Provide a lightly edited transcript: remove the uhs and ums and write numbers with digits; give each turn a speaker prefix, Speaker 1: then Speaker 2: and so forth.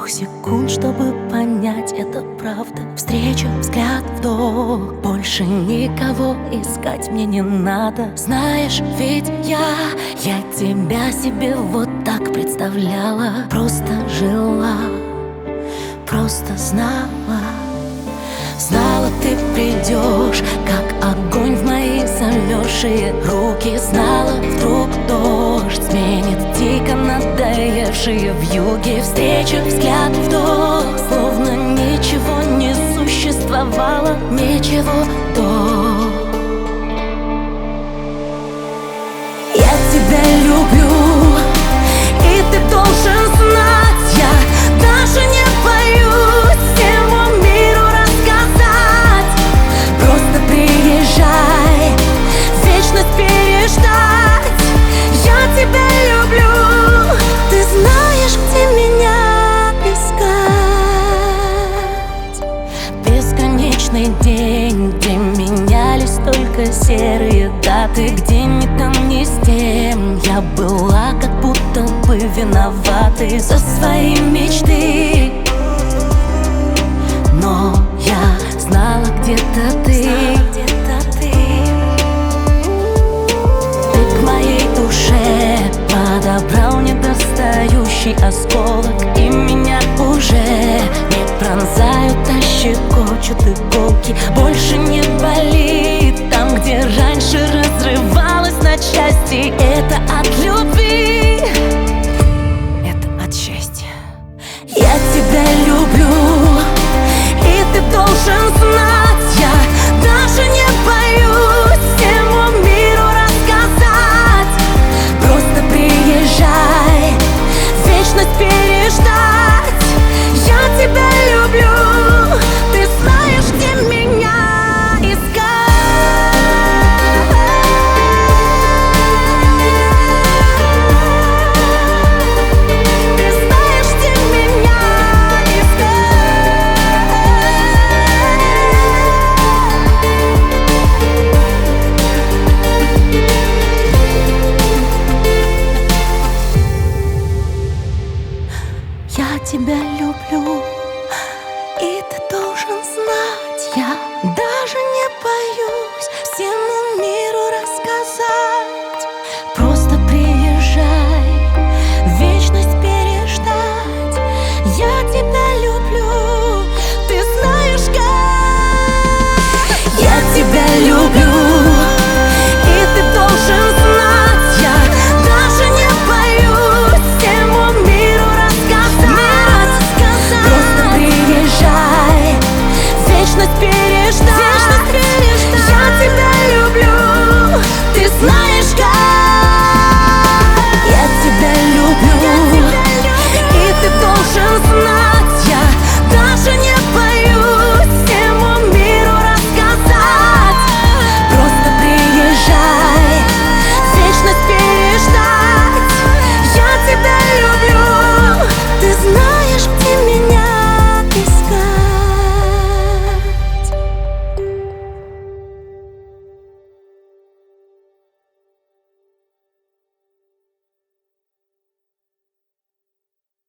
Speaker 1: секунд, чтобы понять, это правда. Встреча, взгляд, вдох. Больше никого искать мне не надо. Знаешь, ведь я тебя себе вот так представляла. Просто жила, просто знала. Знала, ты придешь, как огонь в мои замерзшие руки. Знала, вдруг дождь сменит дико надоевшие вьюги. Встреча, взгляд, вдох, словно ничего не существовало, ничего до. Я тебя люблю, и ты должен знать, я даже не боюсь всему миру рассказать. Просто приезжай, вечность переждать. Я тебя люблю, ты знаешь, где меня искать. Бесконечный день, где менялись только серые даты, где ни там, ни с тем я была как будто бы виноватой за свои мечты. Но я знала, где-то ты. Ты к моей душе подобрал недостающий осколок, и меня уже не пронзают, а щекочут иголки. Больше не болит там, где раньше разрывалась на части. Это от любви.